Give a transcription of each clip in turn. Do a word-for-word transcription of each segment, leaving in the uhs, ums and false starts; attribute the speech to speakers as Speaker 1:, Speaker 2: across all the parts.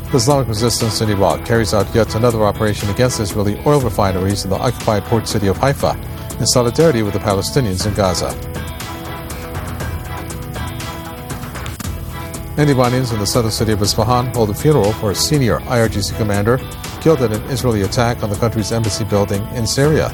Speaker 1: The Islamic Resistance in Iraq carries out yet another operation against Israeli oil refineries in the occupied port city of Haifa in solidarity with the Palestinians in Gaza. And Iranians in the southern city of Isfahan hold a funeral for a senior I R G C commander killed in an Israeli attack on the country's embassy building in Syria.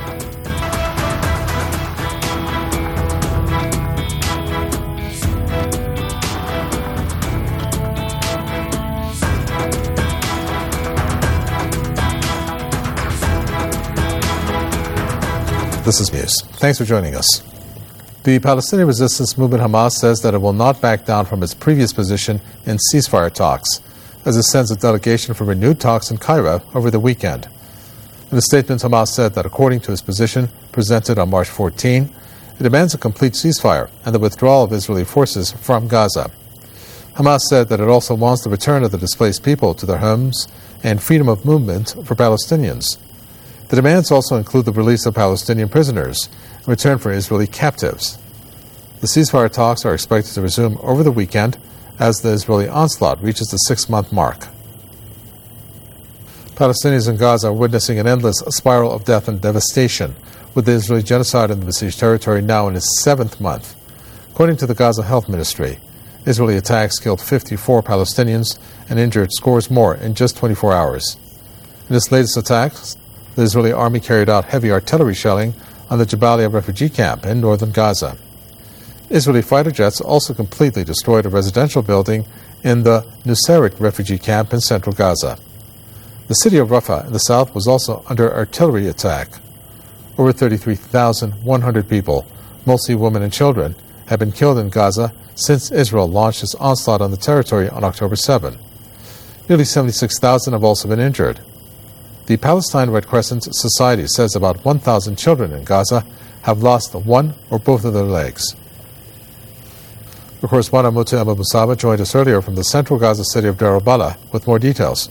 Speaker 1: This is News. Thanks for joining us. The Palestinian resistance movement Hamas says that it will not back down from its previous position in ceasefire talks, as it sends a delegation for renewed talks in Cairo over the weekend. In a statement, Hamas said that according to its position presented on March fourteenth, it demands a complete ceasefire and the withdrawal of Israeli forces from Gaza. Hamas said that it also wants the return of the displaced people to their homes and freedom of movement for Palestinians. The demands also include the release of Palestinian prisoners in return for Israeli captives. The ceasefire talks are expected to resume over the weekend as the Israeli onslaught reaches the six-month mark. Palestinians in Gaza are witnessing an endless spiral of death and devastation, with the Israeli genocide in the besieged territory now in its seventh month. According to the Gaza Health Ministry, Israeli attacks killed fifty-four Palestinians and injured scores more in just twenty-four hours. In its latest attacks, the Israeli army carried out heavy artillery shelling on the Jabalia refugee camp in northern Gaza. Israeli fighter jets also completely destroyed a residential building in the Nusayrat refugee camp in central Gaza. The city of Rafah in the south was also under artillery attack. Over thirty-three thousand one hundred people, mostly women and children, have been killed in Gaza since Israel launched its onslaught on the territory on October seventh. Nearly seventy-six thousand have also been injured. The Palestine Red Crescent Society says about one thousand children in Gaza have lost one or both of their legs. Our correspondent Mutu Abu Musaba joined us earlier from the central Gaza city of Deir al-Balah with more details.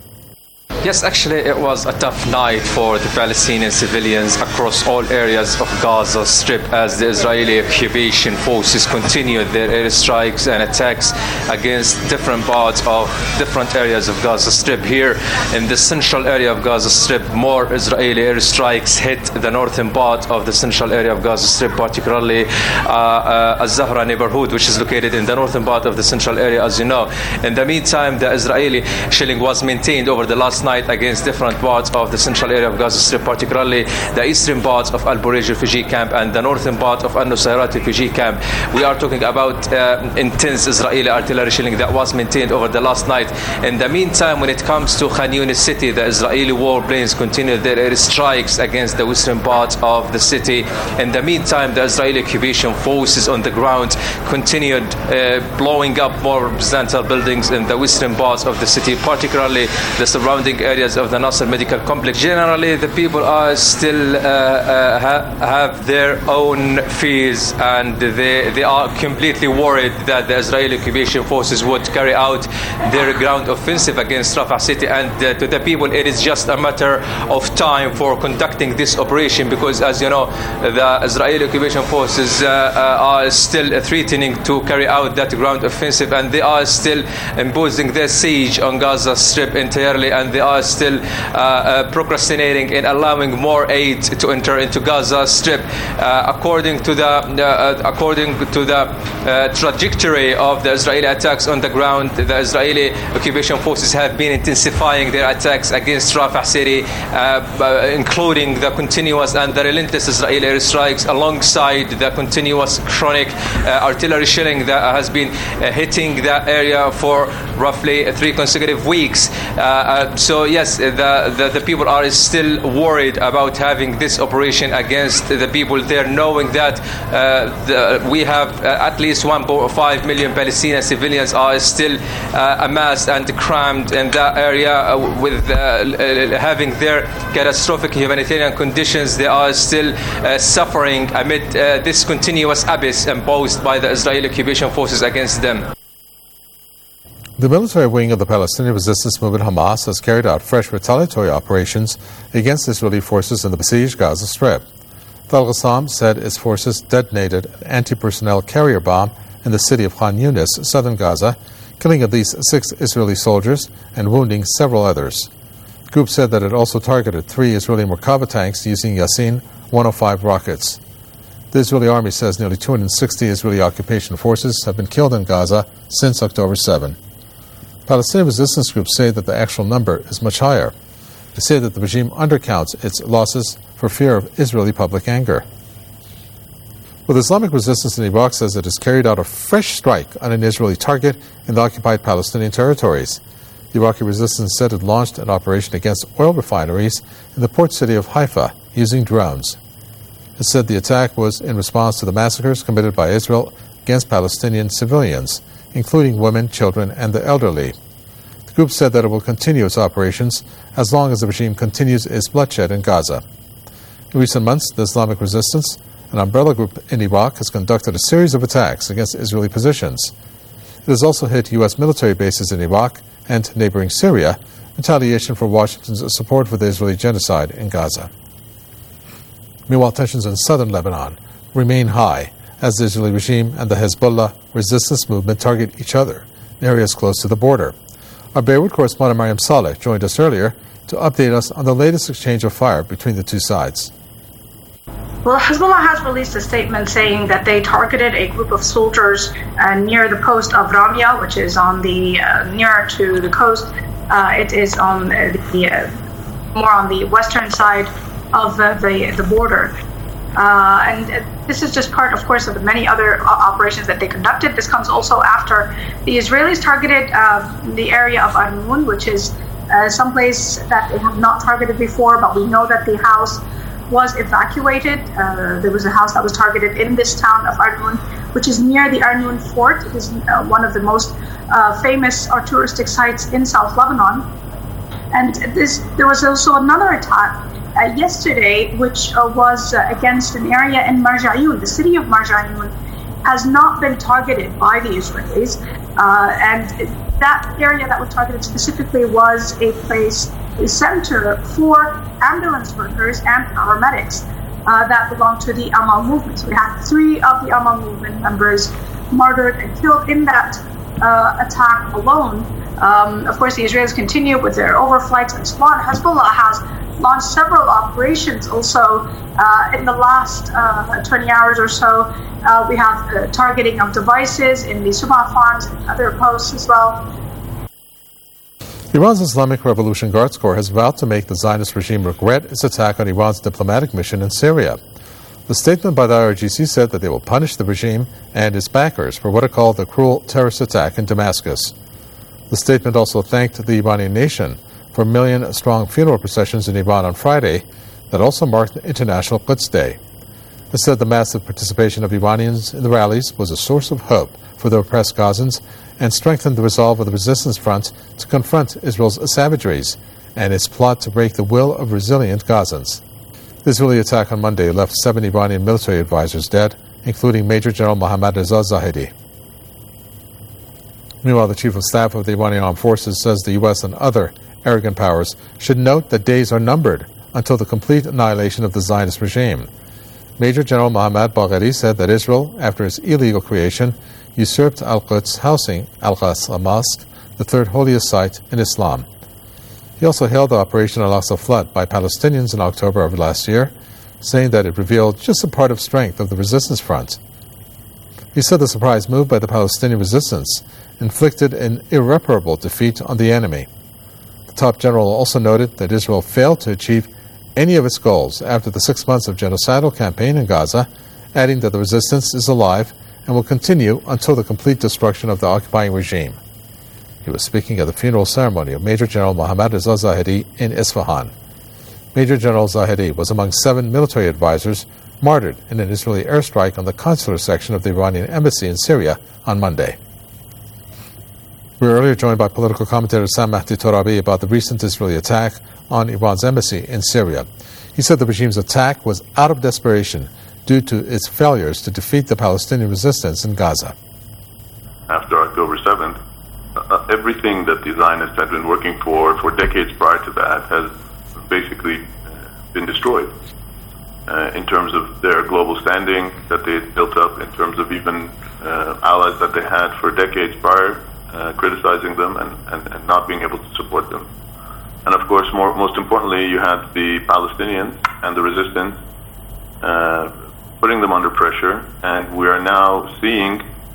Speaker 2: Yes, actually it was a tough night for the Palestinian civilians across all areas of Gaza Strip as the Israeli occupation forces continued their airstrikes and attacks against different parts of different areas of Gaza Strip. Here in the central area of Gaza Strip, more Israeli airstrikes hit the northern part of the central area of Gaza Strip, particularly uh, uh, Al-Zahra neighborhood, which is located in the northern part of the central area, as you know. In the meantime, the Israeli shelling was maintained over the last night against different parts of the central area of Gaza Strip, particularly the eastern parts of Al-Burej refugee camp and the northern part of Al-Nusayrat refugee camp. We are talking about uh, intense Israeli artillery shelling that was maintained over the last night. In the meantime, when it comes to Khan Yunis city, the Israeli warplanes continued their airstrikes against the western part of the city. In the meantime, the Israeli occupation forces on the ground continued uh, blowing up more residential buildings in the western parts of the city, particularly the surrounding areas of the Nasser Medical Complex. Generally, the people are still uh, uh, ha- have their own fears, and they they are completely worried that the Israeli occupation forces would carry out their ground offensive against Rafah city. And uh, to the people, it is just a matter of time for conducting this operation, because, as you know, the Israeli occupation forces uh, uh, are still threatening to carry out that ground offensive, and they are still imposing their siege on Gaza Strip entirely, and they are still uh, uh, procrastinating in allowing more aid to enter into Gaza Strip. Uh, according to the uh, according to the uh, trajectory of the Israeli attacks on the ground, the Israeli occupation forces have been intensifying their attacks against Rafah city, uh, including the continuous and the relentless Israeli airstrikes, alongside the continuous chronic uh, artillery shelling that has been uh, hitting that area for roughly three consecutive weeks. Uh, uh, so yes, the, the the people are still worried about having this operation against the people there, knowing that uh, the, we have uh, at least one point five million Palestinian civilians are still uh, amassed and crammed in that area uh, with uh, having their catastrophic humanitarian conditions. They are still uh, suffering amid uh, this continuous abyss imposed by the Israeli occupation forces against them.
Speaker 1: The military wing of the Palestinian resistance movement Hamas has carried out fresh retaliatory operations against Israeli forces in the besieged Gaza Strip. The Al-Qassam said its forces detonated an anti-personnel carrier bomb in the city of Khan Yunis, southern Gaza, killing at least six Israeli soldiers and wounding several others. The group said that it also targeted three Israeli Merkava tanks using Yasin one oh five rockets. The Israeli army says nearly two hundred sixty Israeli occupation forces have been killed in Gaza since October seventh. Palestinian resistance groups say that the actual number is much higher. They say that the regime undercounts its losses for fear of Israeli public anger. Well, the Islamic resistance in Iraq says it has carried out a fresh strike on an Israeli target in the occupied Palestinian territories. The Iraqi resistance said it launched an operation against oil refineries in the port city of Haifa using drones. It said the attack was in response to the massacres committed by Israel against Palestinian civilians, including women, children, and the elderly. The group said that it will continue its operations as long as the regime continues its bloodshed in Gaza. In recent months, the Islamic resistance, an umbrella group in Iraq, has conducted a series of attacks against Israeli positions. It has also hit U S military bases in Iraq and neighboring Syria, retaliation for Washington's support for the Israeli genocide in Gaza. Meanwhile, tensions in southern Lebanon remain high as the Israeli regime and the Hezbollah resistance movement target each other in areas close to the border. Our Beirut correspondent Mariam Saleh joined us earlier to update us on the latest exchange of fire between the two sides.
Speaker 3: Well, Hezbollah has released a statement saying that they targeted a group of soldiers uh, near the post of Ramia, which is on the uh, nearer to the coast. Uh, it is on uh, the uh, more on the western side of uh, the the border. Uh, and uh, this is just part, of course, of the many other uh, operations that they conducted. This comes also after the Israelis targeted uh, the area of Arnoun, which is uh, someplace that they have not targeted before, but we know that the house was evacuated. Uh, there was a house that was targeted in this town of Arnoun, which is near the Arnoun fort. It is uh, one of the most uh, famous or touristic sites in South Lebanon. And this, there was also another attack uh, yesterday, which uh, was uh, against an area in Marjayoun. The city of Marjayoun has not been targeted by the Israelis. Uh, and that area that was targeted specifically was a place, a center for ambulance workers and paramedics uh, that belong to the Amal movement. So we had three of the Amal movement members murdered and killed in that uh, attack alone. Um, of course, the Israelis continue with their overflights and so on. Hezbollah has launched several operations also uh, in the last uh, twenty hours or so. Uh, we have uh, targeting of devices in the Subah farms and other posts as well.
Speaker 1: Iran's Islamic Revolution Guards Corps has vowed to make the Zionist regime regret its attack on Iran's diplomatic mission in Syria. The statement by the I R G C said that they will punish the regime and its backers for what it called the cruel terrorist attack in Damascus. The statement also thanked the Iranian nation for million-strong funeral processions in Iran on Friday that also marked International Quds Day. It said the massive participation of Iranians in the rallies was a source of hope for the oppressed Gazans and strengthened the resolve of the resistance front to confront Israel's savageries and its plot to break the will of resilient Gazans. The Israeli attack on Monday left seven Iranian military advisors dead, including Major General Mohammad Reza Zahedi. Meanwhile, the Chief of Staff of the Iranian Armed Forces says the U S and other arrogant powers should note that days are numbered until the complete annihilation of the Zionist regime. Major General Mohammad Bagheri said that Israel, after its illegal creation, usurped Al-Quds housing Al-Aqsa Mosque, the third holiest site in Islam. He also hailed the Operation Al-Aqsa flood by Palestinians in October of last year, saying that it revealed just a part of strength of the resistance front. He said the surprise move by the Palestinian resistance inflicted an irreparable defeat on the enemy. The top general also noted that Israel failed to achieve any of its goals after the six months of genocidal campaign in Gaza, adding that the resistance is alive and will continue until the complete destruction of the occupying regime. He was speaking at the funeral ceremony of Major General Mohammad Reza Zahedi in Isfahan. Major General Zahedi was among seven military advisors martyred in an Israeli airstrike on the consular section of the Iranian embassy in Syria on Monday. We were earlier joined by political commentator Sam Mahdi Torabi about the recent Israeli attack on Iran's embassy in Syria. He said the regime's attack was out of desperation due to its failures to defeat the Palestinian resistance in Gaza.
Speaker 4: After October seventh, uh, everything that the Zionists had been working for for decades prior to that has basically uh, been destroyed. Uh, in terms of their global standing that they had built up, in terms of even uh, allies that they had for decades prior uh, criticizing them and, and, and not being able to support them. And of course, more, most importantly, you had the Palestinians and the resistance uh, putting them under pressure, and we are now seeing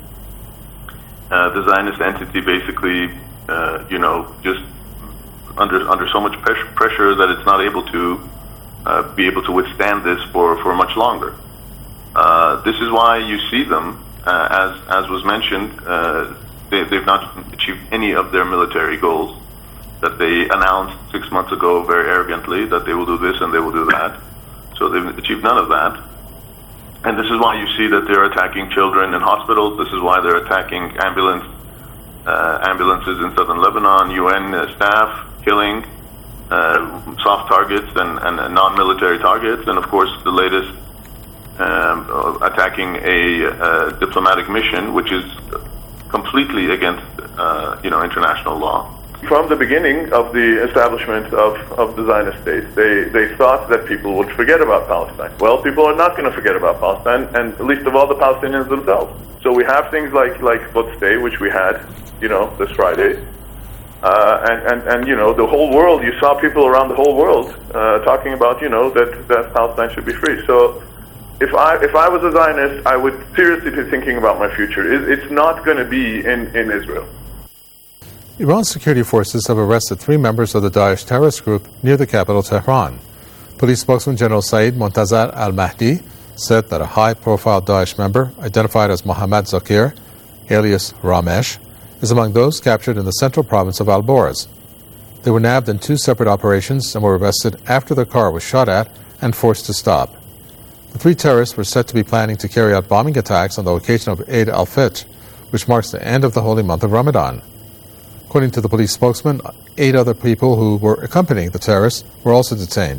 Speaker 4: uh, the Zionist entity basically, uh, you know, just under under so much pressure, pressure that it's not able to uh, be able to withstand this for, for much longer. Uh, this is why you see them, uh, as as was mentioned, uh, they, they've not achieved any of their military goals that they announced six months ago very arrogantly, that they will do this and they will do that. So they've achieved none of that. And this is why you see that they're attacking children in hospitals. This is why they're attacking ambulance uh, ambulances in southern Lebanon, U N uh, staff, killing uh, soft targets and, and, and non-military targets, and of course the latest um, uh, attacking a uh, diplomatic mission, which is completely against uh, you know international law. From the beginning of the establishment of, of the Zionist state, they, they thought that people would forget about Palestine. Well, people are not going to forget about Palestine, and least of all the Palestinians themselves. So we have things like like Quds Day, which we had, you know, this Friday, uh, and, and and you know the whole world. You saw people around the whole world uh, talking about, you know, that, that Palestine should be free. So if I if I was a Zionist, I would seriously be thinking about my future. It, it's not going to be in, in Israel.
Speaker 1: Iran's security forces have arrested three members of the Daesh terrorist group near the capital, Tehran. Police spokesman General Saeed Montazar al-Mahdi said that a high-profile Daesh member, identified as Mohammad Zakir, alias Ramesh, is among those captured in the central province of Al-Borz. They were nabbed in two separate operations and were arrested after their car was shot at and forced to stop. The three terrorists were said to be planning to carry out bombing attacks on the occasion of Eid al-Fitr, which marks the end of the holy month of Ramadan. According to the police spokesman, eight other people who were accompanying the terrorists were also detained.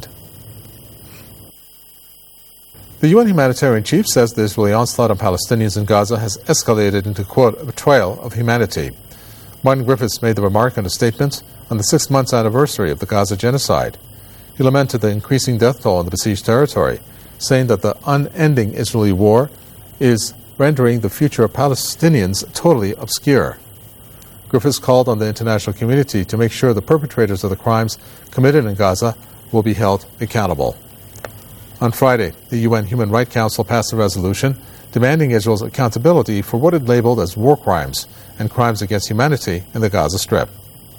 Speaker 1: The U N humanitarian chief says the Israeli onslaught on Palestinians in Gaza has escalated into, quote, a betrayal of humanity. Martin Griffiths made the remark in a statement on the six-month anniversary of the Gaza genocide. He lamented the increasing death toll in the besieged territory, saying that the unending Israeli war is rendering the future of Palestinians totally obscure. Griffiths called on the international community to make sure the perpetrators of the crimes committed in Gaza will be held accountable. On Friday, the U N Human Rights Council passed a resolution demanding Israel's accountability for what it labeled as war crimes and crimes against humanity in the Gaza Strip.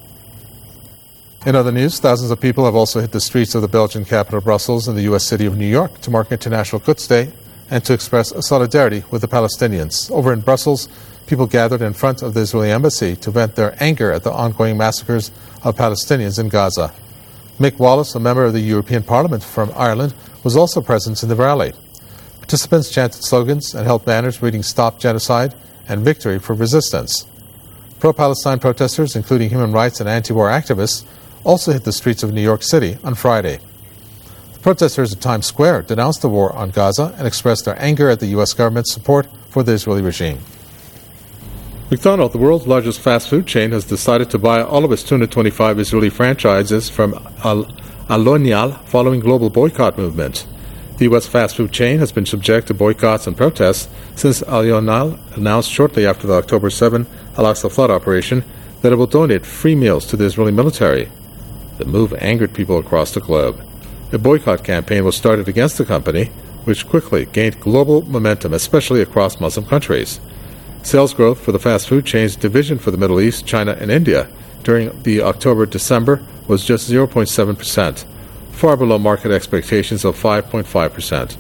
Speaker 1: In other news, thousands of people have also hit the streets of the Belgian capital Brussels and the U S city of New York to mark International Quds Day and to express solidarity with the Palestinians. Over in Brussels, people gathered in front of the Israeli embassy to vent their anger at the ongoing massacres of Palestinians in Gaza. Mick Wallace, a member of the European Parliament from Ireland, was also present in the rally. Participants chanted slogans and held banners reading "Stop Genocide" and "Victory for Resistance." Pro-Palestine protesters, including human rights and anti-war activists, also hit the streets of New York City on Friday. The protesters at Times Square denounced the war on Gaza and expressed their anger at the U S government's support for the Israeli regime. McDonald's, the world's largest fast food chain, has decided to buy all of its two hundred twenty-five Israeli franchises from Al- Alonial following global boycott movement. The U S fast food chain has been subject to boycotts and protests since Alonial announced shortly after the October seventh Al-Aqsa flood operation that it will donate free meals to the Israeli military. The move angered people across the globe. A boycott campaign was started against the company, which quickly gained global momentum, especially across Muslim countries. Sales growth for the fast food chain's division for the Middle East, China, and India during the October-December was just zero point seven percent, far below market expectations of five point five percent.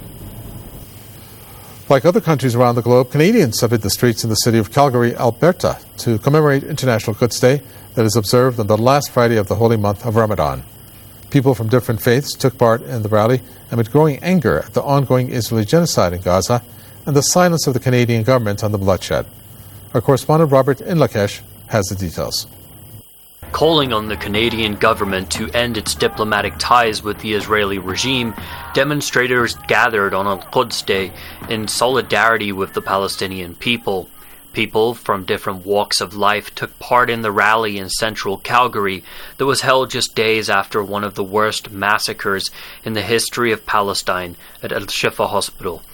Speaker 1: Like other countries around the globe, Canadians have hit the streets in the city of Calgary, Alberta, to commemorate International Quds Day that is observed on the last Friday of the holy month of Ramadan. People from different faiths took part in the rally amid growing anger at the ongoing Israeli genocide in Gaza and the silence of the Canadian government on the bloodshed. Our correspondent Robert Inlakesh has the details.
Speaker 5: Calling on the Canadian government to end its diplomatic ties with the Israeli regime, demonstrators gathered on Al-Quds Day in solidarity with the Palestinian people. People from different walks of life took part in the rally in central Calgary that was held just days after one of the worst massacres in the history of Palestine at Al-Shifa Hospital.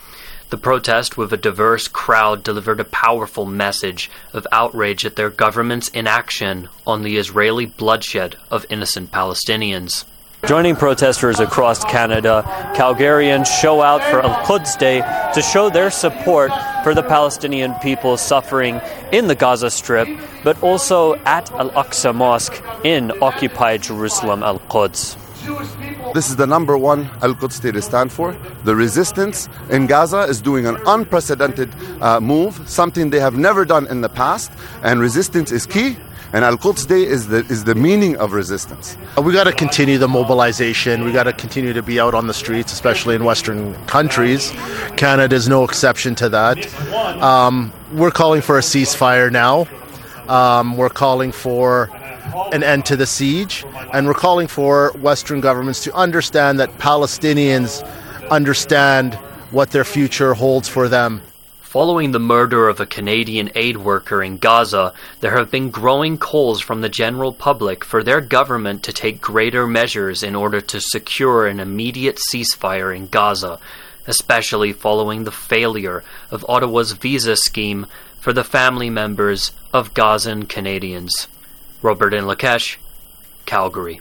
Speaker 5: The protest with a diverse crowd delivered a powerful message of outrage at their government's inaction on the Israeli bloodshed of innocent Palestinians. Joining protesters across Canada, Calgarians show out for Al-Quds Day to show their support for the Palestinian people suffering in the Gaza Strip, but also at Al-Aqsa Mosque in occupied Jerusalem, Al-Quds.
Speaker 6: This is the number one Al-Quds Day to stand for. The resistance in Gaza is doing an unprecedented uh, move, something they have never done in the past, and resistance is key. And Al-Quds Day is the is the meaning of resistance.
Speaker 7: We got to continue the mobilization. We got to continue to be out on the streets, especially in Western countries. Canada is no exception to that. Um, we're calling for a ceasefire now. Um, we're calling for an end to the siege. And we're calling for Western governments to understand that Palestinians understand what their future holds for them.
Speaker 5: Following the murder of a Canadian aid worker in Gaza, there have been growing calls from the general public for their government to take greater measures in order to secure an immediate ceasefire in Gaza, especially following the failure of Ottawa's visa scheme for the family members of Gazan Canadians. Robert Inlakesh, Calgary.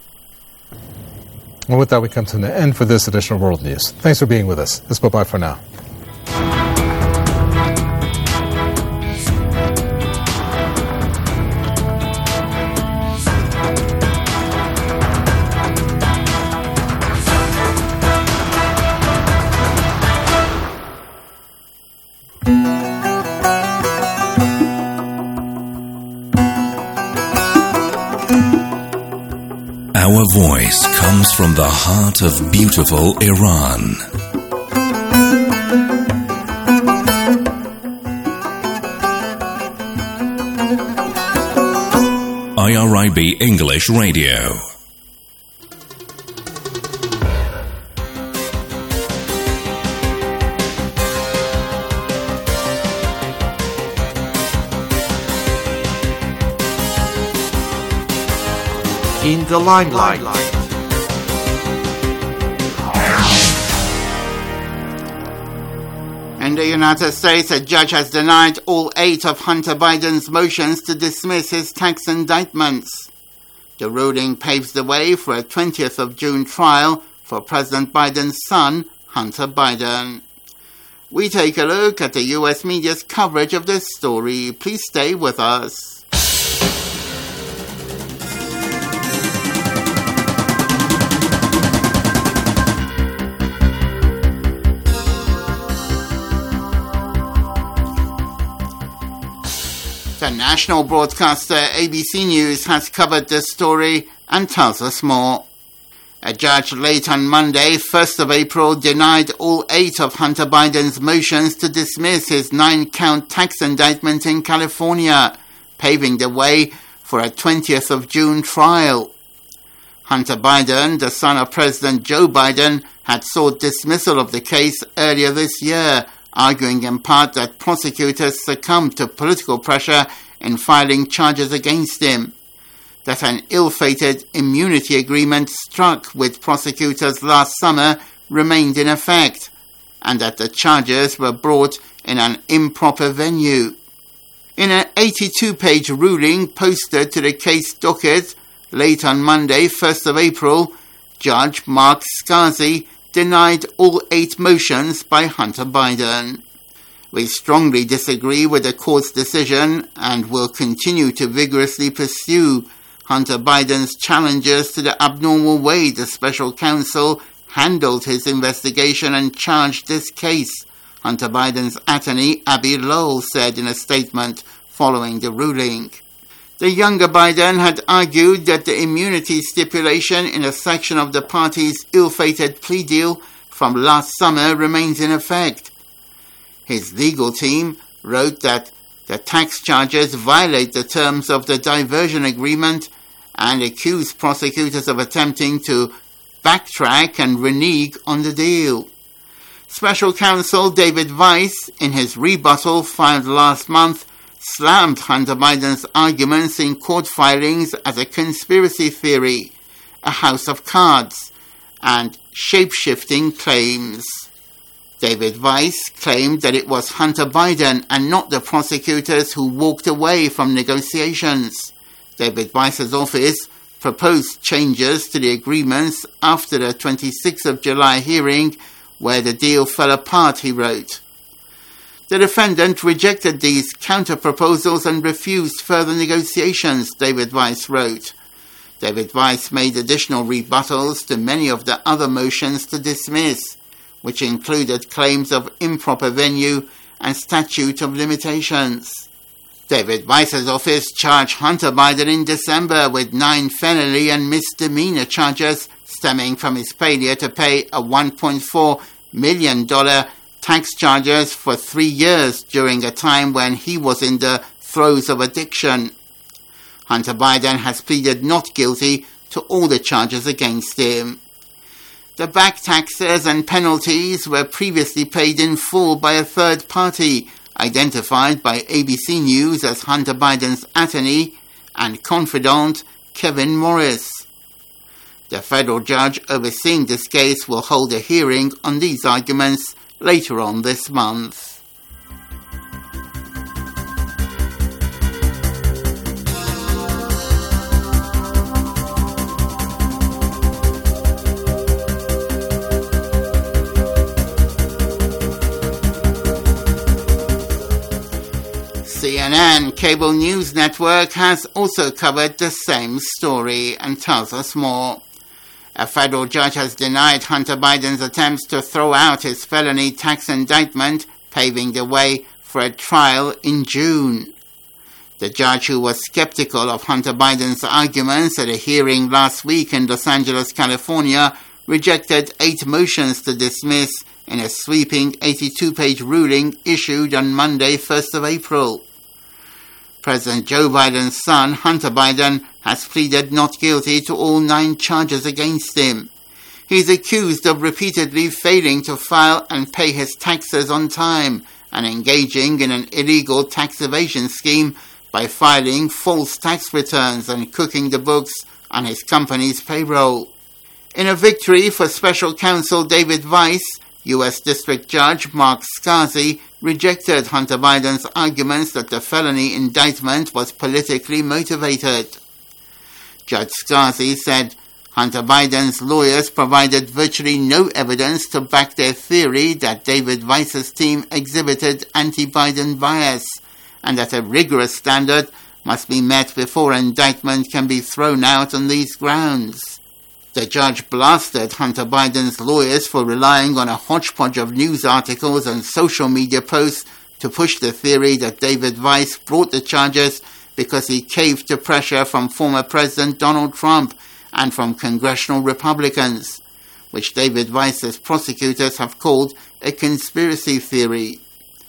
Speaker 1: And with that, we come to the end for this edition of World News. Thanks for being with us. It's bye-bye for now.
Speaker 8: Our voice comes from the heart of beautiful Iran. I R I B English Radio.
Speaker 9: In the limelight. In the United States, a judge has denied all eight of Hunter Biden's motions to dismiss his tax indictments. The ruling paves the way for a twentieth of June trial for President Biden's son, Hunter Biden. We take a look at the U S media's coverage of this story. Please stay with us. The national broadcaster A B C News has covered this story and tells us more. A judge late on Monday, first of April, denied all eight of Hunter Biden's motions to dismiss his nine-count tax indictment in California, paving the way for a twentieth of June trial. Hunter Biden, the son of President Joe Biden, had sought dismissal of the case earlier this year, arguing in part that prosecutors succumbed to political pressure in filing charges against him, that an ill-fated immunity agreement struck with prosecutors last summer remained in effect, and that the charges were brought in an improper venue. In an eighty-two page ruling posted to the case docket late on Monday, first of April, Judge Mark Scarsi denied all eight motions by Hunter Biden. We strongly disagree with the court's decision and will continue to vigorously pursue Hunter Biden's challenges to the abnormal way the special counsel handled his investigation and charged this case, Hunter Biden's attorney Abby Lowell said in a statement following the ruling. The younger Biden had argued that the immunity stipulation in a section of the party's ill-fated plea deal from last summer remains in effect. His legal team wrote that the tax charges violate the terms of the diversion agreement and accused prosecutors of attempting to backtrack and renege on the deal. Special counsel David Weiss, in his rebuttal filed last month, slammed Hunter Biden's arguments in court filings as a conspiracy theory, a house of cards, and shape-shifting claims. David Weiss claimed that it was Hunter Biden and not the prosecutors who walked away from negotiations. David Weiss's office proposed changes to the agreements after the twenty-sixth of July hearing, where the deal fell apart, he wrote. The defendant rejected these counter-proposals and refused further negotiations, David Weiss wrote. David Weiss made additional rebuttals to many of the other motions to dismiss, which included claims of improper venue and statute of limitations. David Weiss's office charged Hunter Biden in December with nine felony and misdemeanor charges stemming from his failure to pay a one point four million dollars tax charges for three years during a time when he was in the throes of addiction. Hunter Biden has pleaded not guilty to all the charges against him. The back taxes and penalties were previously paid in full by a third party, identified by A B C News as Hunter Biden's attorney and confidant Kevin Morris. The federal judge overseeing this case will hold a hearing on these arguments later on this month. C N N Cable News Network has also covered the same story and tells us more. A federal judge has denied Hunter Biden's attempts to throw out his felony tax indictment, paving the way for a trial in June. The judge, who was skeptical of Hunter Biden's arguments at a hearing last week in Los Angeles, California, rejected eight motions to dismiss in a sweeping eighty-two page ruling issued on Monday, first of April. President Joe Biden's son, Hunter Biden, has pleaded not guilty to all nine charges against him. He is accused of repeatedly failing to file and pay his taxes on time and engaging in an illegal tax evasion scheme by filing false tax returns and cooking the books on his company's payroll. In a victory for Special Counsel David Weiss, U S District Judge Mark Scarsi rejected Hunter Biden's arguments that the felony indictment was politically motivated. Judge Scarsi said Hunter Biden's lawyers provided virtually no evidence to back their theory that David Weiss's team exhibited anti-Biden bias, and that a rigorous standard must be met before indictment can be thrown out on these grounds. The judge blasted Hunter Biden's lawyers for relying on a hodgepodge of news articles and social media posts to push the theory that David Weiss brought the charges because he caved to pressure from former President Donald Trump and from congressional Republicans, which David Weiss's prosecutors have called a conspiracy theory.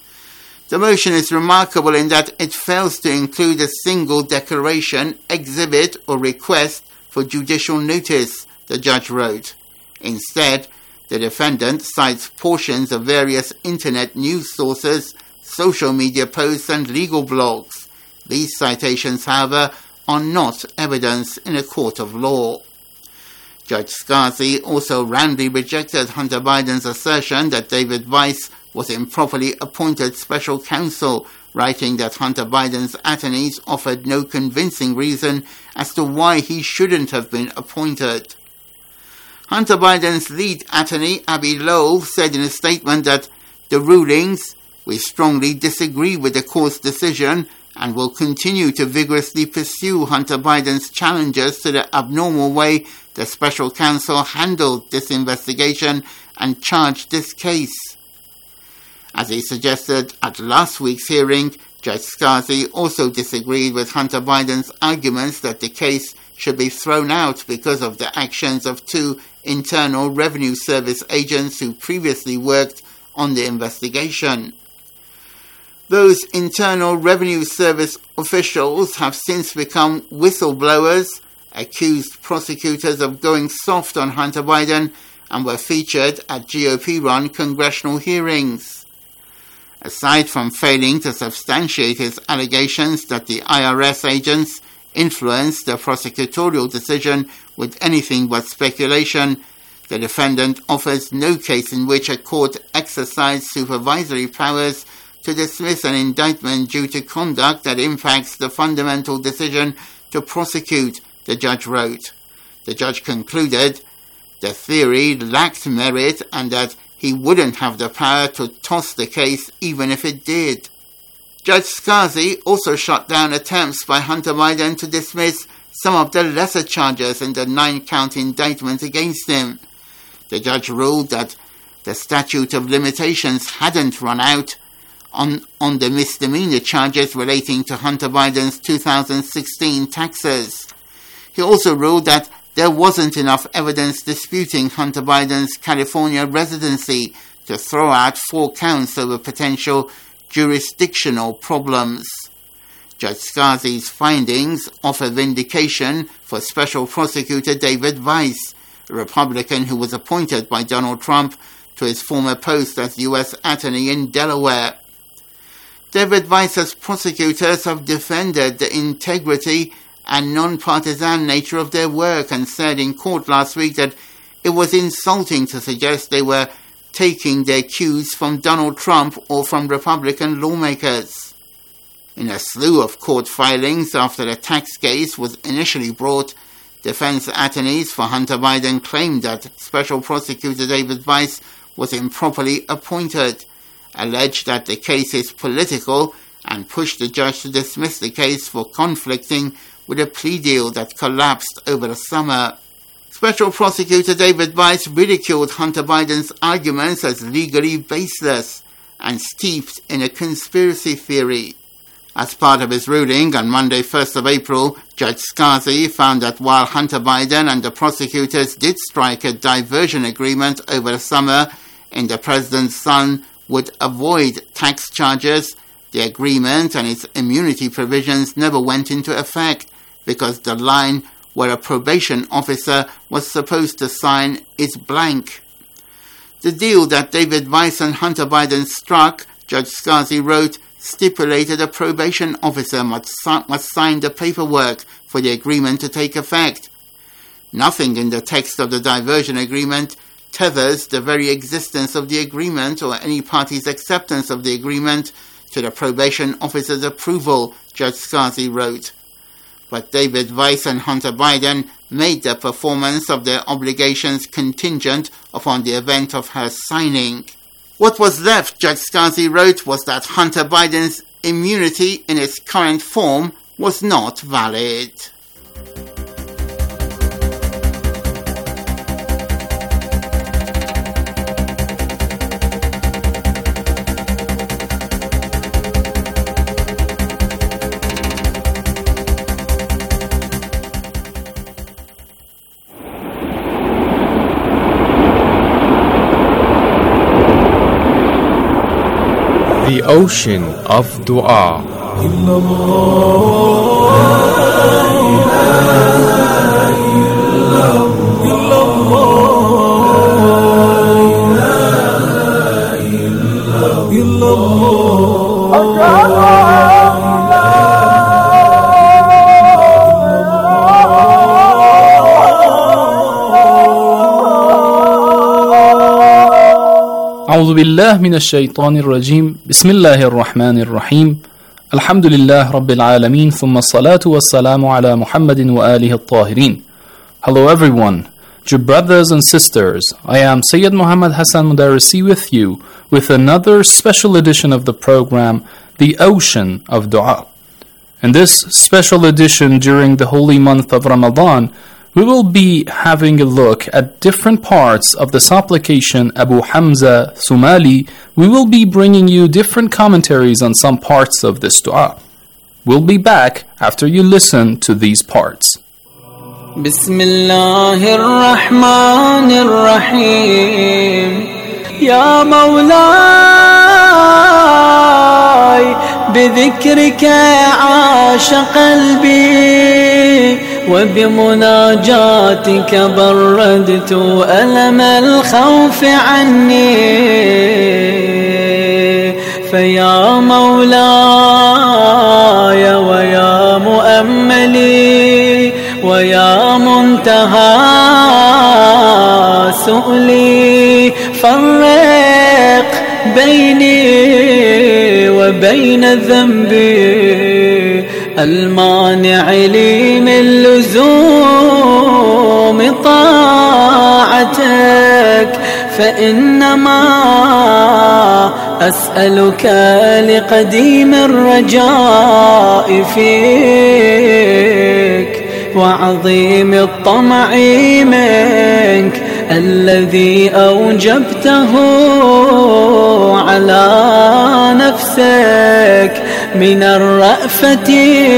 Speaker 9: The motion is remarkable in that it fails to include a single declaration, exhibit, or request for judicial notice, the judge wrote. Instead, the defendant cites portions of various internet news sources, social media posts, and legal blogs. These citations, however, are not evidence in a court of law. Judge Scarsi also roundly rejected Hunter Biden's assertion that David Weiss was improperly appointed special counsel, writing that Hunter Biden's attorneys offered no convincing reason as to why he shouldn't have been appointed. Hunter Biden's lead attorney, Abbe Lowell, said in a statement that the rulings, we strongly disagree with the court's decision and will continue to vigorously pursue Hunter Biden's challenges to the abnormal way the special counsel handled this investigation and charged this case. As he suggested at last week's hearing, Judge Scarsi also disagreed with Hunter Biden's arguments that the case should be thrown out because of the actions of two Internal Revenue Service agents who previously worked on the investigation. Those Internal Revenue Service officials have since become whistleblowers, accused prosecutors of going soft on Hunter Biden, and were featured at G O P-run congressional hearings. Aside from failing to substantiate his allegations that the I R S agents influenced the prosecutorial decision with anything but speculation, The defendant offers no case in which a court exercised supervisory powers to dismiss an indictment due to conduct that impacts the fundamental decision to prosecute, the judge wrote. The judge concluded the theory lacked merit and that he wouldn't have the power to toss the case even if it did. Judge Scazi also shot down attempts by Hunter Biden to dismiss some of the lesser charges in the nine-count indictment against him. The judge ruled that the statute of limitations hadn't run out on, on the misdemeanor charges relating to Hunter Biden's two thousand sixteen taxes. He also ruled that there wasn't enough evidence disputing Hunter Biden's California residency to throw out four counts over potential jurisdictional problems. Judge Scazi's findings offer vindication for Special Prosecutor David Weiss, a Republican who was appointed by Donald Trump to his former post as U S Attorney in Delaware. David Weiss's prosecutors have defended the integrity and non-partisan nature of their work and said in court last week that it was insulting to suggest they were taking their cues from Donald Trump or from Republican lawmakers. In a slew of court filings after the tax case was initially brought, defense attorneys for Hunter Biden claimed that Special Prosecutor David Weiss was improperly appointed, alleged that the case is political, and pushed the judge to dismiss the case for conflicting with a plea deal that collapsed over the summer. Special Prosecutor David Weiss ridiculed Hunter Biden's arguments as legally baseless and steeped in a conspiracy theory. As part of his ruling on Monday, first of April, Judge Scazi found that while Hunter Biden and the prosecutors did strike a diversion agreement over the summer in the president's son would avoid tax charges, the agreement and its immunity provisions never went into effect because the line where a probation officer was supposed to sign is blank. The deal that David Weiss and Hunter Biden struck, Judge Scazi wrote, stipulated a probation officer must, must sign the paperwork for the agreement to take effect. Nothing in the text of the diversion agreement tethers the very existence of the agreement or any party's acceptance of the agreement to the probation officer's approval, Judge Scazi wrote. But David Weiss and Hunter Biden made the performance of their obligations contingent upon the event of her signing. What was left, Judge Scazi wrote, was that Hunter Biden's immunity in its current form was not valid.
Speaker 10: The ocean of dua.
Speaker 11: أعوذ بالله من الشيطان الرجيم بسم الله الرحمن الرحيم الحمد لله رب العالمين ثم الصلاة والسلام على محمد وآله الطاهرين. Hello everyone, dear brothers and sisters, I am Sayyid Muhammad Hassan Mudarrisi with you with another special edition of the program, The Ocean of Dua. In this special edition during the holy month of Ramadan, we will be having a look at different parts of the supplication Abu Hamza Thumali. We will be bringing you different commentaries on some parts of this dua. We'll be back after you listen to these parts.
Speaker 12: Bismillahir Rahmanir Rahim. Ya Mawlai, بذكرك عاش قلبي وبمناجاتك بردت ألم الخوف عني فيا مولاي ويا مؤملي ويا منتهى سؤلي فرق بيني وبين ذنبي المانع لي من لزوم طاعتك فإنما أسألك لقديم الرجاء فيك وعظيم الطمع منك الذي أوجبته على نفسك من الرأفة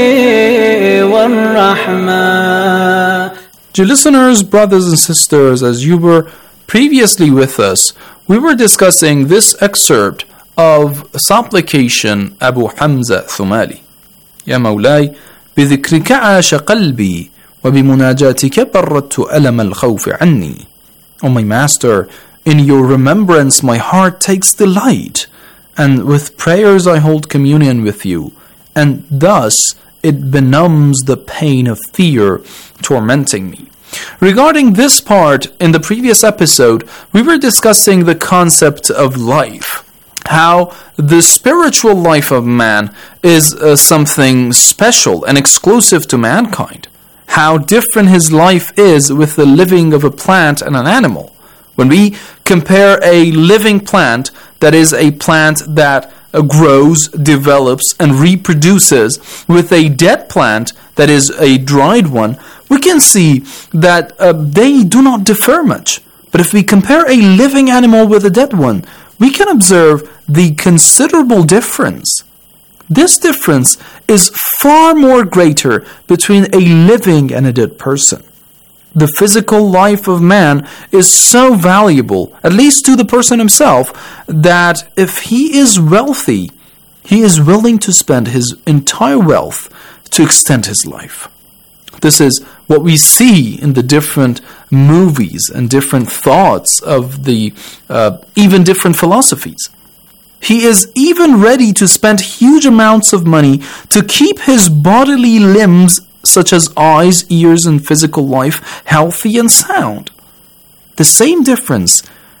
Speaker 12: والرحمة.
Speaker 11: Dear listeners, brothers and sisters, as you were previously with us, we were discussing this excerpt of supplication Abu Hamza Thumali. يا مولاي بذكرك عاش قلبي وبمناجاتك بردت ألم الخوف عني. O my master, in your remembrance my heart takes delight, and with prayers I hold communion with you, and thus it benumbs the pain of fear tormenting me. Regarding this part, in the previous episode, we were discussing the concept of life. How the spiritual life of man is uh, something special and exclusive to mankind. How different his life is with the living of a plant and an animal. When we compare a living plant, that is a plant that uh, grows, develops, and reproduces, with a dead plant, that is a dried one, we can see that uh, they do not differ much. But if we compare a living animal with a dead one, we can observe the considerable difference. This difference is far more greater between a living and a dead person. The physical life of man is so valuable, at least to the person himself, that if he is wealthy, he is willing to spend his entire wealth to extend his life. This is what we see in the different movies and different thoughts of the uh, even different philosophies. He is even ready to spend huge amounts of money to keep his bodily limbs, such as eyes, ears, and physical life, healthy and sound. The same difference,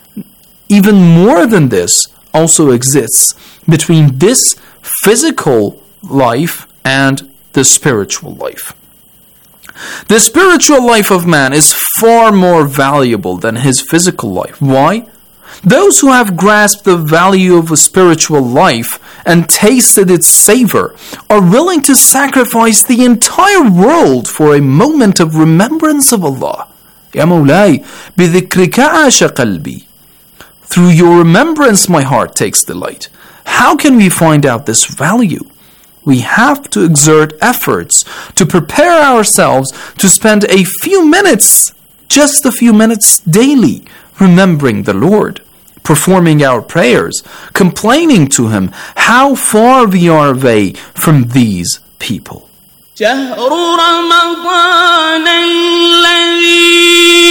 Speaker 11: even more than this, also exists between this physical life and the spiritual life. The spiritual life of man is far more valuable than his physical life. Why? Those who have grasped the value of a spiritual life and tasted its savor are willing to sacrifice the entire world for a moment of remembrance of Allah. Ya Mawlai, بِذِكْرِكَ عَاشَ قَلْبِي. Through your remembrance my heart takes delight. How can we find out this value? We have to exert efforts to prepare ourselves to spend a few minutes, just a few minutes daily, remembering the Lord, performing our prayers, complaining to Him how far we are away from these people.
Speaker 12: شهر رمضان الذي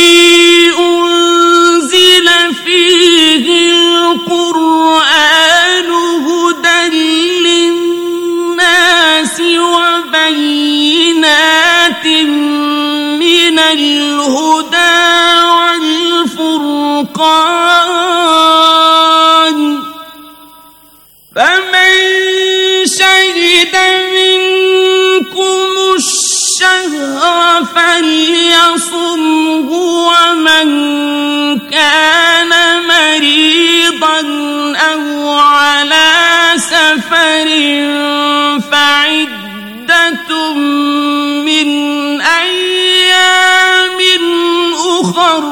Speaker 12: أنزل فيه القرآن هدى للناس وبينات من الهدى والفرقان فمن شهد منكم الشهر فليصمه ومن كان مريضا أو على سفر فعدة من أيام أخر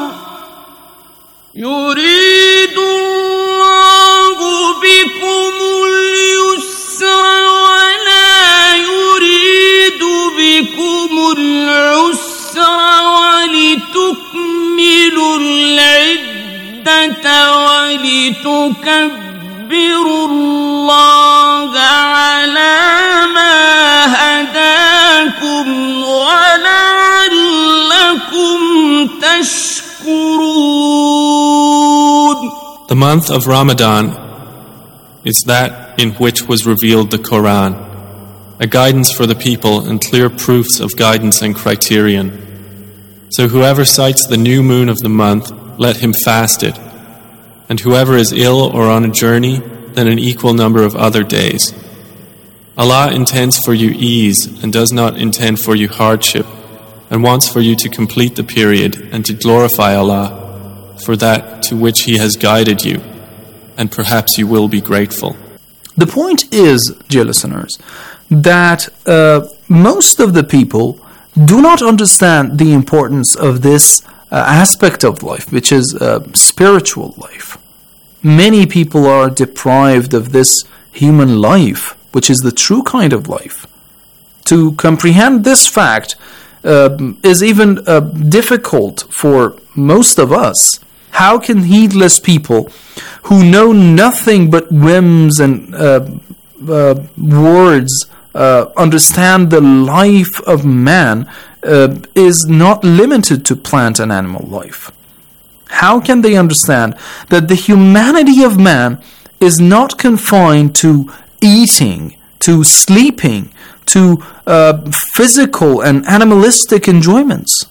Speaker 12: يريد الله بكم اليسر ولا يريد بكم العسر ولتكملوا العدة ولتكبروا الله على ما هداكم ولعلكم تشكرون.
Speaker 10: The month of Ramadan is that in which was revealed the Quran,
Speaker 13: a guidance for the people and clear proofs of guidance and criterion. So whoever sights the new moon of the month, let him fast it, and whoever is ill or on a journey, then an equal number of other days. Allah intends for you ease and does not intend for you hardship, and wants for you to complete the period and to glorify Allah for that to which He has guided you, and perhaps you will be grateful.
Speaker 11: The point is, dear listeners, that uh, most of the people do not understand the importance of this uh, aspect of life, which is uh, spiritual life. Many people are deprived of this human life, which is the true kind of life. To comprehend this fact uh, is even uh, difficult for most of us. How can heedless people who know nothing but whims and uh, uh, words uh, understand the life of man uh, is not limited to plant and animal life? How can they understand that the humanity of man is not confined to eating, to sleeping, to uh, physical and animalistic enjoyments?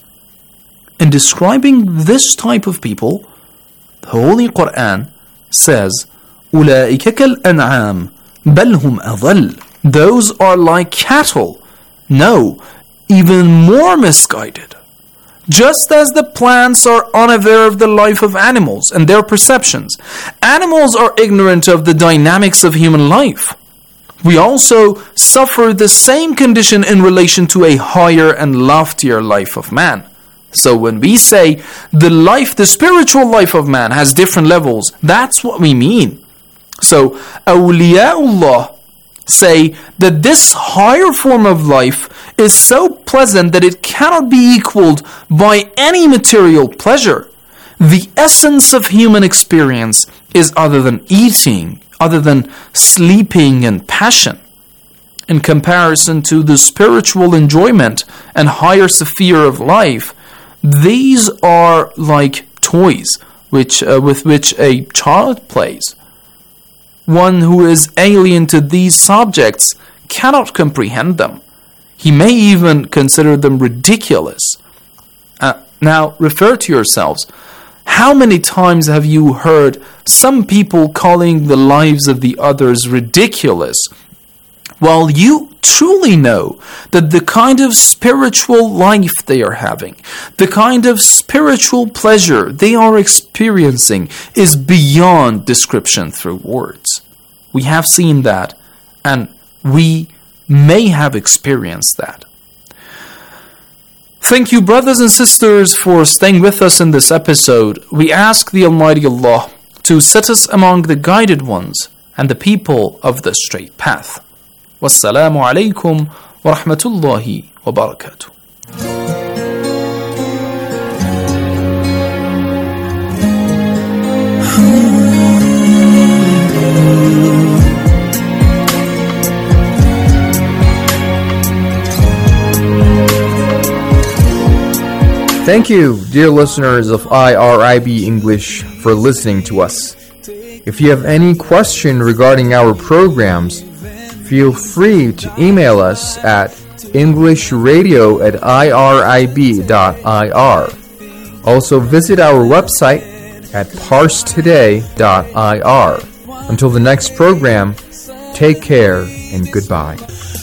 Speaker 11: In describing this type of people, the Holy Quran says, أُولَٰئِكَ كَالْأَنْعَامِ بَلْ هُمْ أَضَلُّ. Those are like cattle, no, even more misguided. Just as the plants are unaware of the life of animals and their perceptions, animals are ignorant of the dynamics of human life. We also suffer the same condition in relation to a higher and loftier life of man. So when we say the life, the spiritual life of man has different levels, that's what we mean. So Awliyaullah say that this higher form of life is so pleasant that it cannot be equaled by any material pleasure. The essence of human experience is other than eating, other than sleeping and passion. In comparison to the spiritual enjoyment and higher sphere of life, these are like toys which uh, with which a child plays. One who is alien to these subjects cannot comprehend them. He may even consider them ridiculous. Uh, now, refer to yourselves. How many times have you heard some people calling the lives of the others ridiculous, while you truly know that the kind of spiritual life they are having, the kind of spiritual pleasure they are experiencing is beyond description through words? We have seen that, and we may have experienced that. Thank you, brothers and sisters, for staying with us in this episode. We ask the Almighty Allah to set us among the guided ones and the people of the straight path. Wassalamu alaikum wa rahmatullahi wa barakatuh.
Speaker 10: Thank you, dear listeners of I R I B English, for listening to us. If you have any question regarding our programs, feel free to email us at englishradio at irib dot I R. Also visit our website at parse today dot I R. Until the next program, take care and goodbye.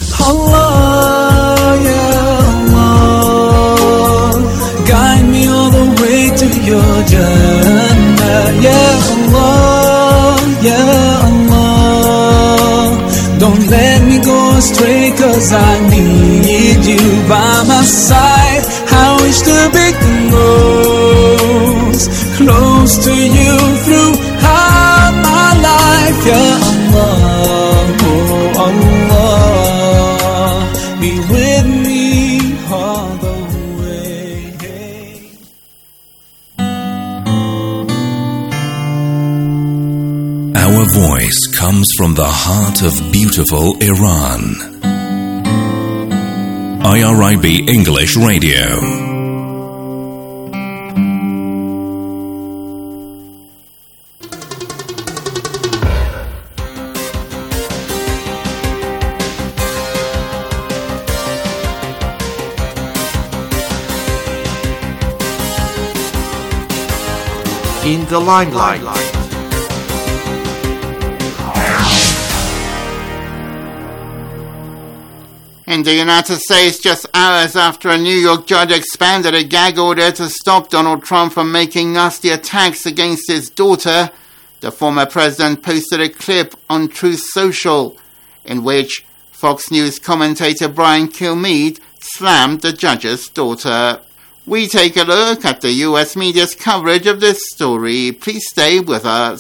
Speaker 12: Allah, yeah, Allah, guide me all the way to your Jannah. Ya Allah, Ya Allah, don't let me go astray, cause I need you by my side. I wish to be close, close to you throughout my life. Ya Allah, oh Allah, be with me all the way.
Speaker 8: Our voice comes from the heart of beautiful Iran. I R I B English Radio.
Speaker 14: in the limelight.
Speaker 9: In the United States, just hours after a New York judge expanded a gag order to stop Donald Trump from making nasty attacks against his daughter, the former president posted a clip on Truth Social in which Fox News commentator Brian Kilmeade slammed the judge's daughter. We take a look at the U S media's coverage of this story. Please stay with us.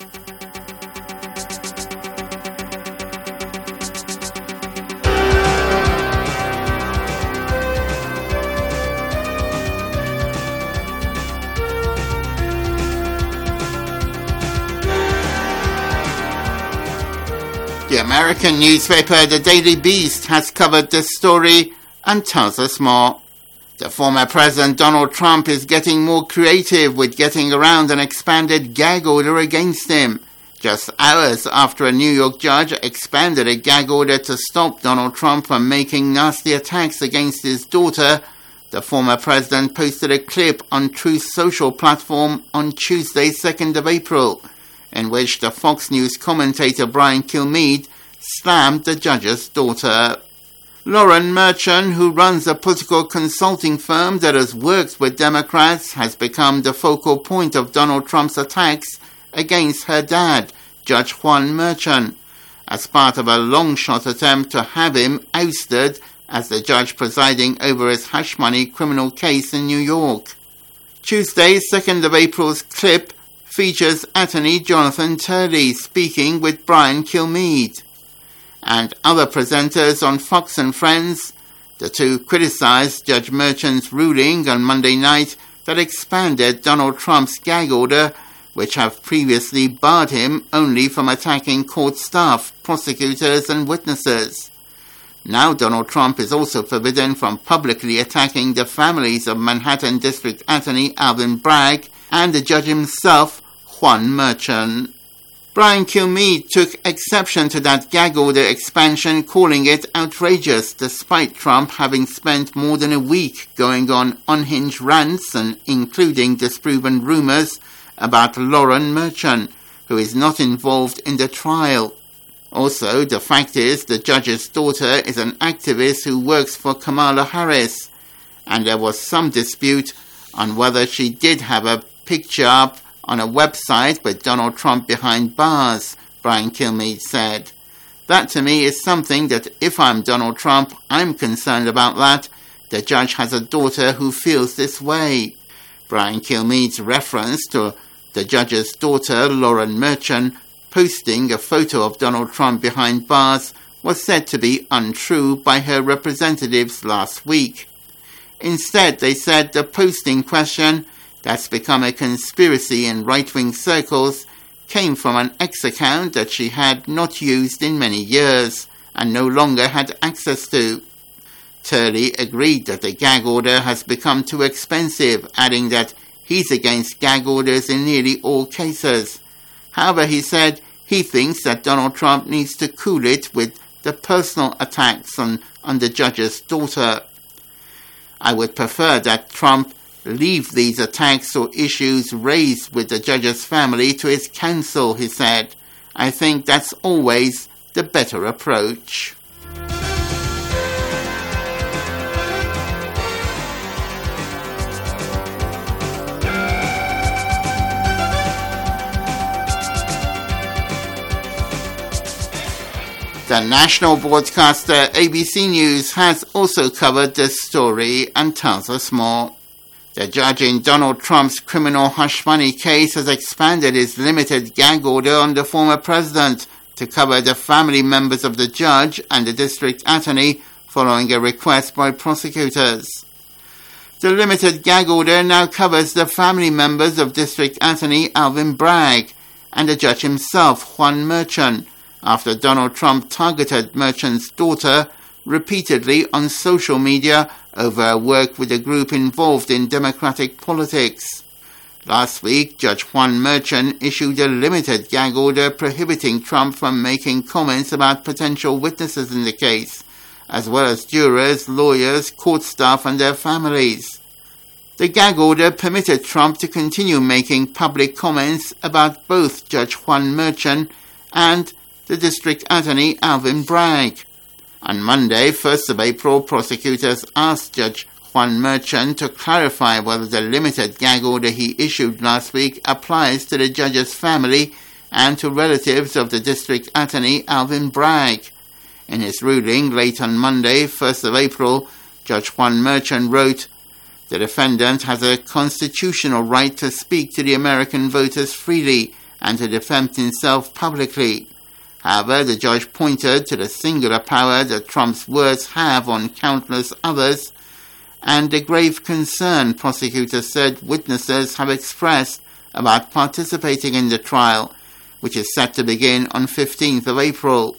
Speaker 9: The American newspaper The Daily Beast has covered this story and tells us more. The former President Donald Trump is getting more creative with getting around an expanded gag order against him. Just hours after a New York judge expanded a gag order to stop Donald Trump from making nasty attacks against his daughter, the former president posted a clip on Truth Social platform on Tuesday, second of April, in which the Fox News commentator Brian Kilmeade slammed the judge's daughter. Lauren Merchant, who runs a political consulting firm that has worked with Democrats, has become the focal point of Donald Trump's attacks against her dad, Judge Juan Merchan, as part of a long-shot attempt to have him ousted as the judge presiding over his hush money criminal case in New York. Tuesday's second of April's clip features attorney Jonathan Turley speaking with Brian Kilmeade. And other presenters on Fox and Friends, the two criticized Judge Merchant's ruling on Monday night that expanded Donald Trump's gag order, which have previously barred him only from attacking court staff, prosecutors and witnesses. Now Donald Trump is also forbidden from publicly attacking the families of Manhattan District Attorney Alvin Bragg and the judge himself, Juan Merchan. Brian Kilmeade took exception to that gag order expansion, calling it outrageous, despite Trump having spent more than a week going on unhinged rants and including disproven rumors about Lauren Merchant, who is not involved in the trial. Also, the fact is the judge's daughter is an activist who works for Kamala Harris, and there was some dispute on whether she did have a picture up on a website with Donald Trump behind bars, Brian Kilmeade said. That to me is something that if I'm Donald Trump, I'm concerned about that. The judge has a daughter who feels this way. Brian Kilmeade's reference to the judge's daughter, Lauren Merchant, posting a photo of Donald Trump behind bars was said to be untrue by her representatives last week. Instead, they said the posting question, that's become a conspiracy in right-wing circles, came from an X account that she had not used in many years and no longer had access to. Turley agreed that the gag order has become too expensive, adding that he's against gag orders in nearly all cases. However, he said he thinks that Donald Trump needs to cool it with the personal attacks on, on the judge's daughter. I would prefer that Trump leave these attacks or issues raised with the judge's family to his counsel, he said. I think that's always the better approach. The national broadcaster A B C News has also covered this story and tells us more. The judge in Donald Trump's criminal hush money case has expanded his limited gag order on the former president to cover the family members of the judge and the district attorney following a request by prosecutors. The limited gag order now covers the family members of district attorney Alvin Bragg and the judge himself, Juan Merchan, after Donald Trump targeted Merchant's daughter repeatedly on social media over her work with a group involved in Democratic politics. Last week, Judge Juan Merchan issued a limited gag order prohibiting Trump from making comments about potential witnesses in the case, as well as jurors, lawyers, court staff and their families. The gag order permitted Trump to continue making public comments about both Judge Juan Merchan and the District Attorney Alvin Bragg. On Monday, first of April, prosecutors asked Judge Juan Merchan to clarify whether the limited gag order he issued last week applies to the judge's family and to relatives of the District Attorney Alvin Bragg. In his ruling late on Monday, first of April, Judge Juan Merchan wrote, "The defendant has a constitutional right to speak to the American voters freely and to defend himself publicly." However, the judge pointed to the singular power that Trump's words have on countless others and the grave concern prosecutors said witnesses have expressed about participating in the trial, which is set to begin on fifteenth of April.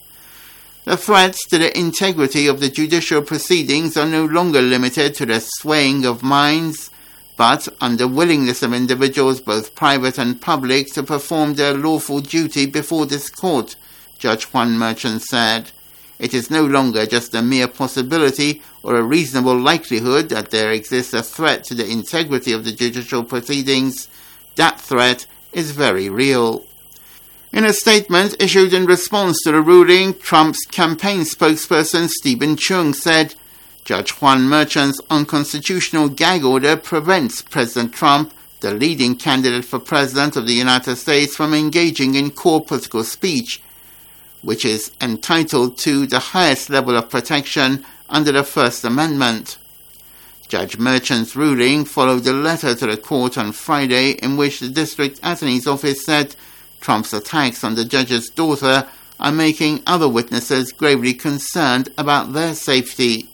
Speaker 9: The threats to the integrity of the judicial proceedings are no longer limited to the swaying of minds, but on the willingness of individuals, both private and public, to perform their lawful duty before this court, Judge Juan Merchan said. It is no longer just a mere possibility or a reasonable likelihood that there exists a threat to the integrity of the judicial proceedings. That threat is very real. In a statement issued in response to the ruling, Trump's campaign spokesperson Stephen Chung said, Judge Juan Merchan's unconstitutional gag order prevents President Trump, the leading candidate for President of the United States, from engaging in core political speech, which is entitled to the highest level of protection under the First Amendment. Judge Merchan's ruling followed a letter to the court on Friday in which the district attorney's office said Trump's attacks on the judge's daughter are making other witnesses gravely concerned about their safety.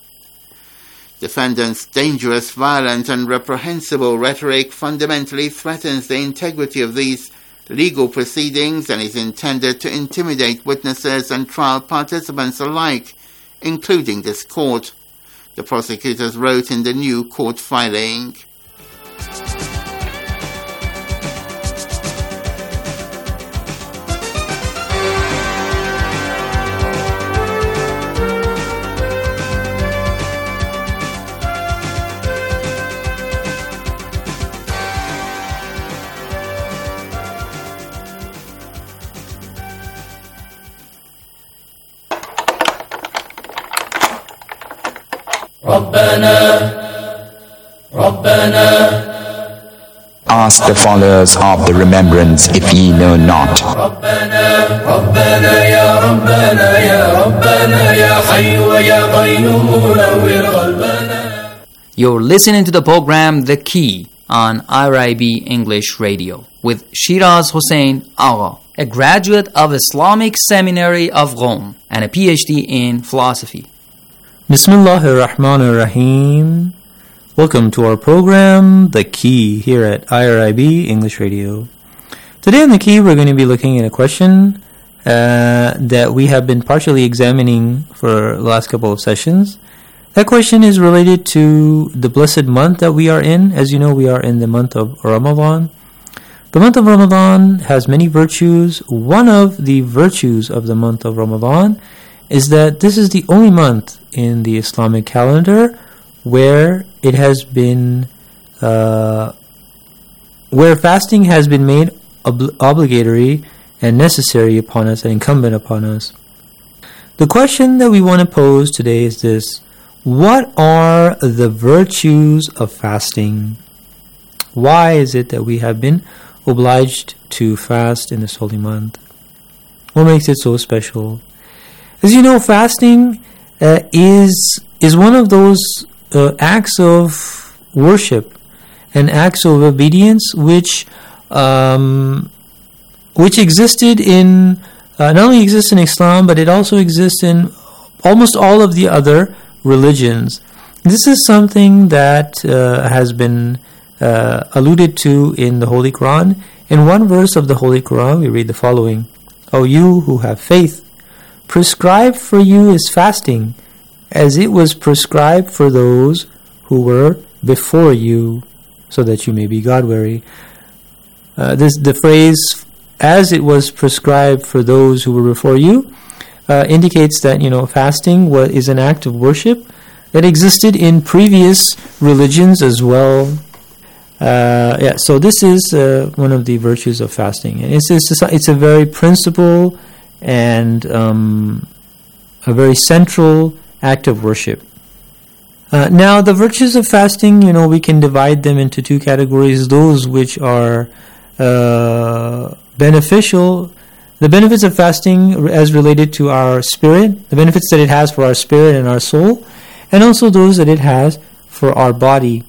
Speaker 9: Defendants' dangerous, violent, and reprehensible rhetoric fundamentally threatens the integrity of these legal proceedings and is intended to intimidate witnesses and trial participants alike, including this court, the prosecutors wrote in the new court filing.
Speaker 14: Ask the followers of the remembrance if ye know not.
Speaker 15: You're listening to the program The Key on I R I B English Radio with Shiraz Hussain Agha, a graduate of Islamic Seminary of Rome and a P H D in philosophy.
Speaker 16: Bismillahir Rahmanir Rahim. Welcome to our program, The Key, here at I R I B English Radio. Today on The Key, we're going to be looking at a question uh, that we have been partially examining for the last couple of sessions. That question is related to the blessed month that we are in. As you know, we are in the month of Ramadan. The month of Ramadan has many virtues. One of the virtues of the month of Ramadan is that this is the only month in the Islamic calendar where it has been, uh, where fasting has been made ob- obligatory and necessary upon us and incumbent upon us. The question that we want to pose today is this: what are the virtues of fasting? Why is it that we have been obliged to fast in this holy month? What makes it so special? As you know, fasting uh, is is one of those uh, acts of worship and acts of obedience which um, which existed in uh, not only exists in Islam, but it also exists in almost all of the other religions. This is something that uh, has been uh, alluded to in the Holy Quran. In one verse of the Holy Quran, we read the following: O you who have faith, prescribed for you is fasting, as it was prescribed for those who were before you, so that you may be God-weary. Uh, this the phrase, as it was prescribed for those who were before you, uh, indicates that, you know, fasting was, is an act of worship that existed in previous religions as well. Uh, yeah, so this is uh, one of the virtues of fasting, and it's it's a, it's a very principal and um, a very central act of worship. Uh, now, the virtues of fasting, you know, we can divide them into two categories: those which are uh, beneficial, the benefits of fasting as related to our spirit, the benefits that it has for our spirit and our soul, and also those that it has for our body.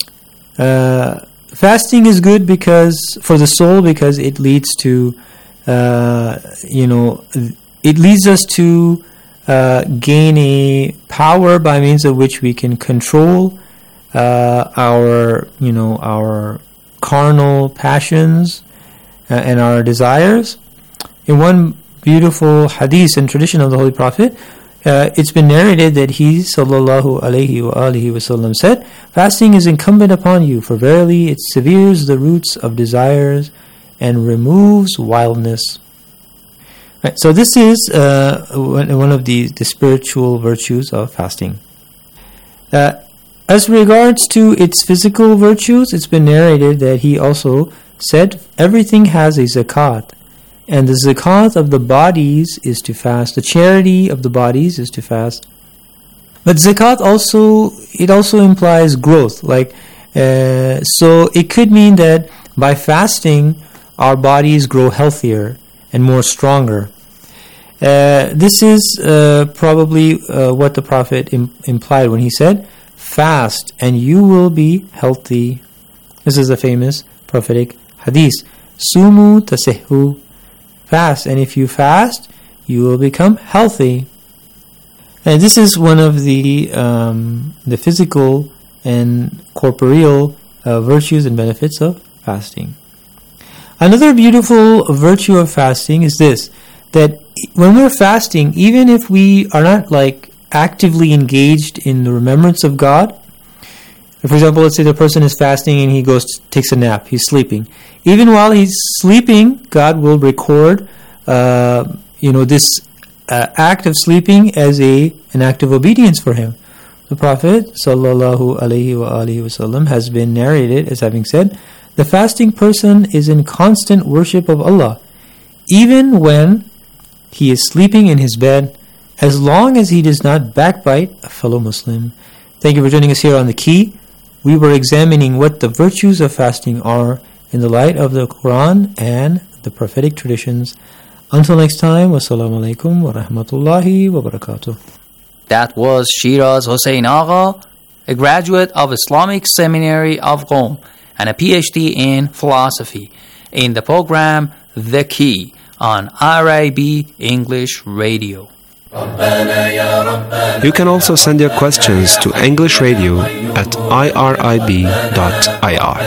Speaker 16: Uh, fasting is good because for the soul because it leads to, uh, you know, it leads us to uh, gain a power by means of which we can control uh, our, you know, our carnal passions uh, and our desires. In one beautiful hadith and tradition of the Holy Prophet, Uh, it's been narrated that he, sallallahu alayhi wa alihi wasallam, said, "Fasting is incumbent upon you, for verily it severes the roots of desires and removes wildness." Right, so this is uh, one of the, the spiritual virtues of fasting. Uh, as regards to its physical virtues, it's been narrated that he also said, "Everything has a zakat. And the zakat of the bodies is to fast. The charity of the bodies is to fast." But zakat also, it also implies growth. Like, uh, so it could mean that by fasting, our bodies grow healthier and more stronger. Uh, this is uh, probably uh, what the Prophet im- implied when he said, "Fast and you will be healthy." This is a famous prophetic hadith. Sumu tasihhu. Fast, and if you fast, you will become healthy. And this is one of the um, the physical and corporeal uh, virtues and benefits of fasting. Another beautiful virtue of fasting is this: that when we're fasting, even if we are not like actively engaged in the remembrance of God, for example, let's say the person is fasting and he goes takes a nap, he's sleeping. Even while he's sleeping, God will record, uh, you know, this uh, act of sleeping as a an act of obedience for him. The Prophet sallallahu alaihi wa alihi wasallam has been narrated as having said, "The fasting person is in constant worship of Allah, even when he is sleeping in his bed, as long as he does not backbite a fellow Muslim." Thank you for joining us here on The Key. We were examining what the virtues of fasting are in the light of the Quran and the prophetic traditions. Until next time, wassalamu alaikum wa rahmatullahi wa barakatuh.
Speaker 15: That was Shiraz Hossein Agha, a graduate of Islamic Seminary of Qom and a P H D in philosophy, in the program The Key on R I B English Radio.
Speaker 17: You can also send your questions to English Radio at I R I B dot I R.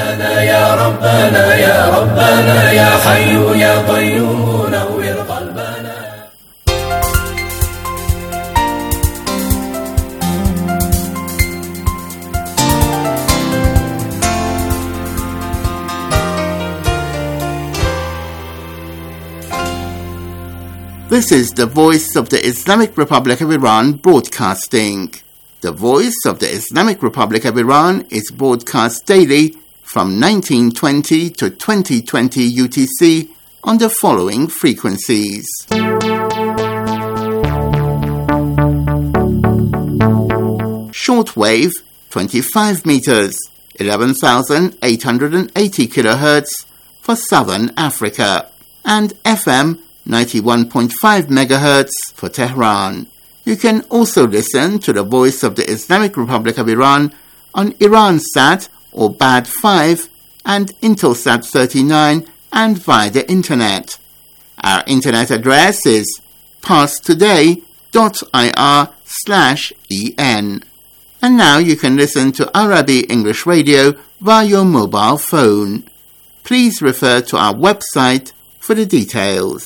Speaker 9: This is the Voice of the Islamic Republic of Iran broadcasting. The Voice of the Islamic Republic of Iran is broadcast daily from nineteen twenty to twenty twenty U T C on the following frequencies. Shortwave, twenty-five meters, eleven thousand eight hundred eighty kilohertz for Southern Africa, and F M ninety-one point five megahertz for Tehran. You can also listen to the Voice of the Islamic Republic of Iran on Iransat or B A D five and Intelsat thirty-nine and via the internet. Our internet address is parstoday dot I R slash E N. And now you can listen to Arabic English Radio via your mobile phone. Please refer to our website for the details.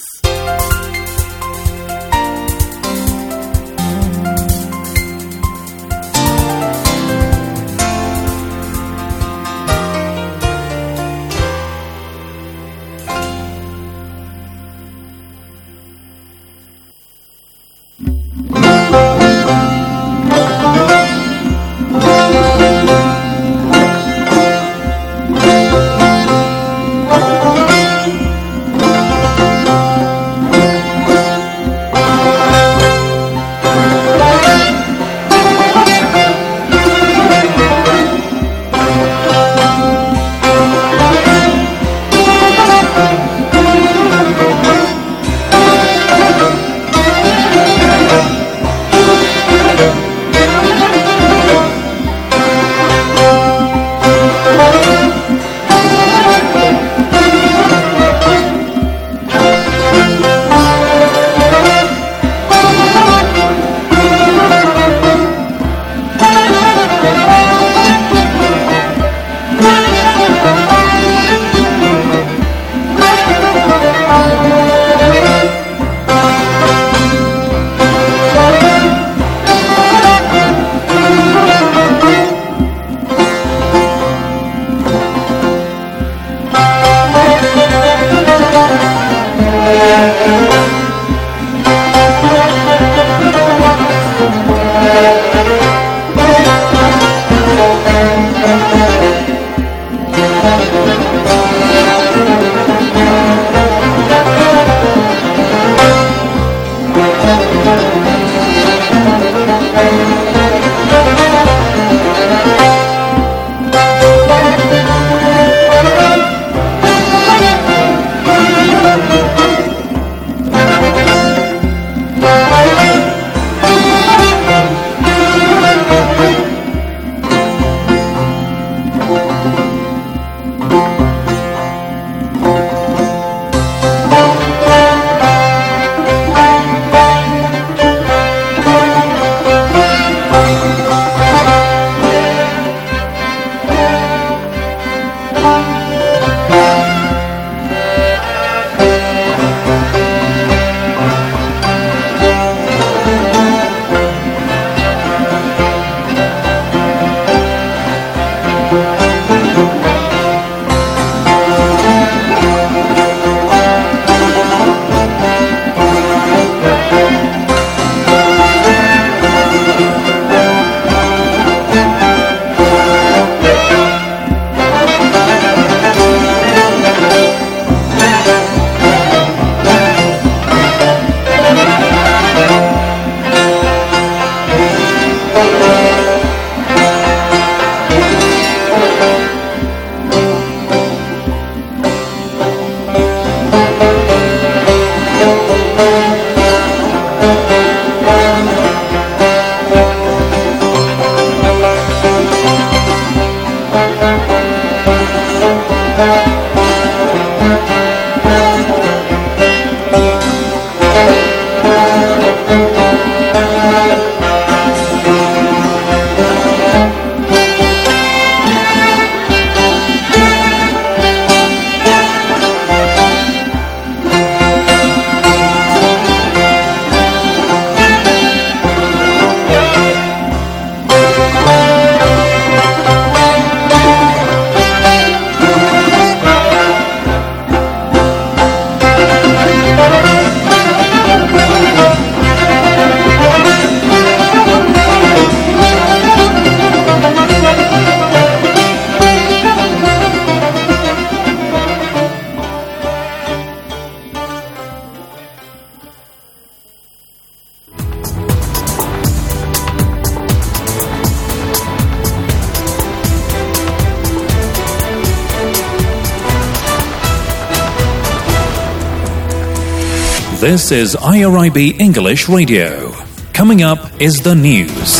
Speaker 8: This is I R I B English Radio. Coming up is the news.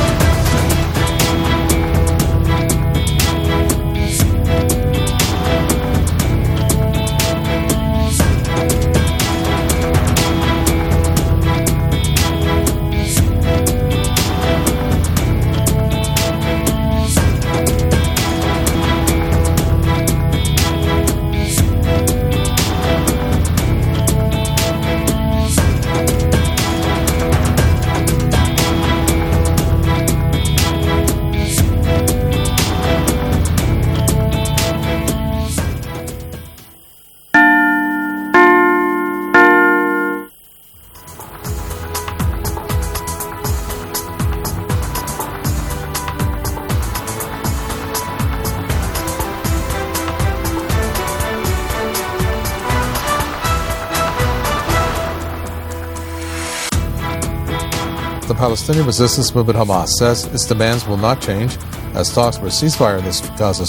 Speaker 1: The Palestinian resistance movement Hamas says its demands will not change as talks for a ceasefire in the Gaza